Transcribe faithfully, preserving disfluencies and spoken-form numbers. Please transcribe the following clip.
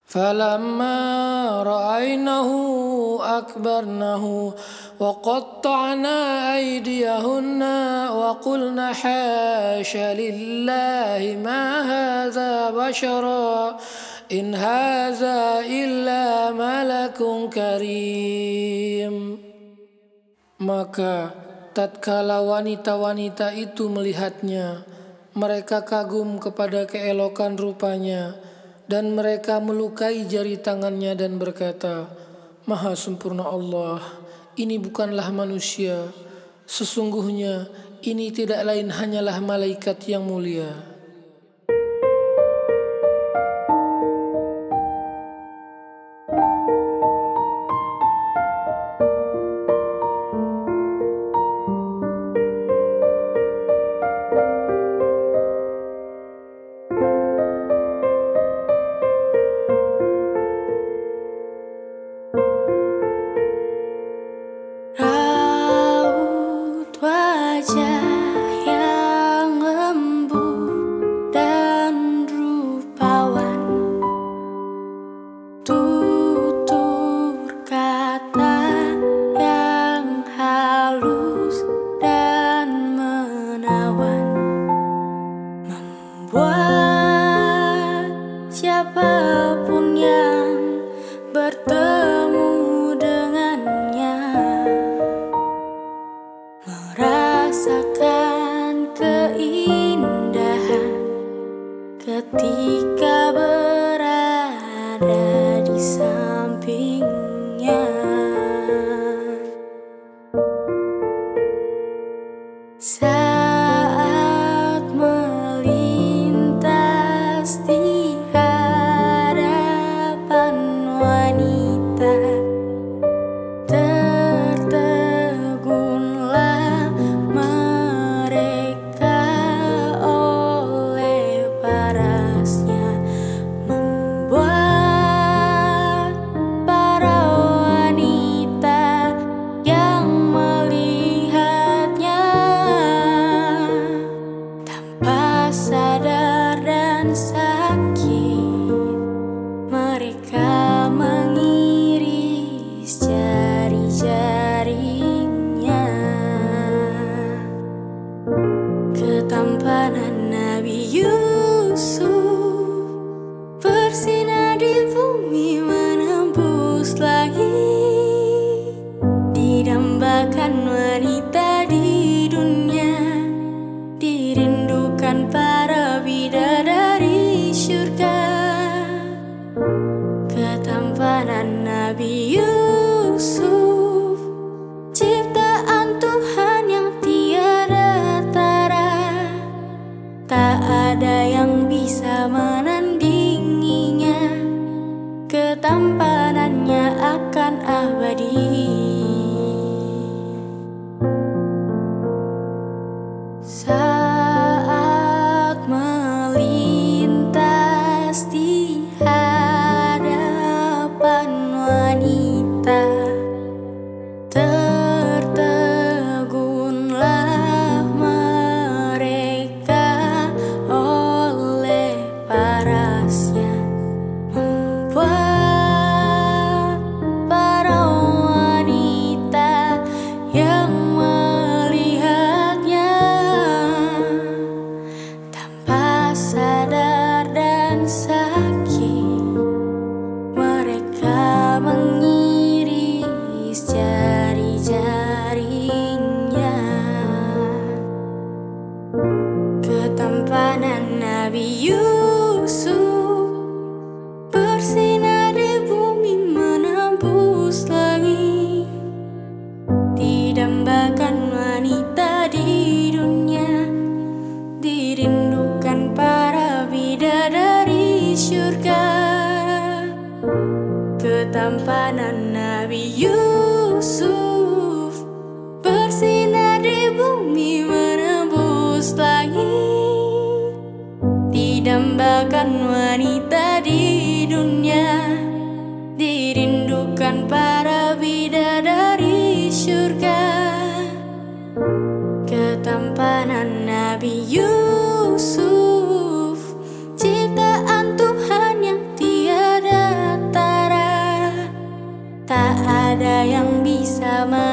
فلما رأينه أكبرنه وقطعنا أيديهن وقلن حاش لله ما هذا بشرا إن هذا إلا ملك كريم. Maka tatkala wanita-wanita itu melihatnya, mereka kagum kepada keelokan rupanya, dan mereka melukai jari tangannya dan berkata, Maha sempurna Allah, ini bukanlah manusia. Sesungguhnya ini tidak lain hanyalah malaikat yang mulia. Raut wajah yang lembut dan rupawan, tutur kata yang halus dan menawan, membuat siapapun yang bertemu dengannya merasakan keindahan ketika berada di sampingnya. Saat melintas di hadapan wanita, tertegunlah mereka oleh parasnya, membuat para wanita yang melihatnya tanpa sadar dan sakit, mereka mengiris jari-jarinya. Ketampanan Nabi Yusuf bersinar di bumi menembus langit, didambakan wanita di dunia, dirindukan para bidadari syurga. Ketampanan Nabi Yusuf, ciptaan Tuhan yang tiada tara, tak ada yang bisa menandinginya. Ketampanannya akan abadi. Saat melintas di hadapan wanita, tertegunlah mereka oleh parasnya, membuat para wanita yang melihatnya tanpa sadar dan sakit, mereka mengiris jari-jarinya. Ketampanan Nabi Yusuf bersinar di bumi menembus langit, didambakan wanita di dunia, dirindukan para bidadari syurga. Ketampanan Nabi Yusuf bersinar di bumi menembus langit, didambakan wanita di dunia, dirindukan para bidadari syurga. Ketampanan Nabi Yusuf, ciptaan Tuhan yang tiada ada yang bisa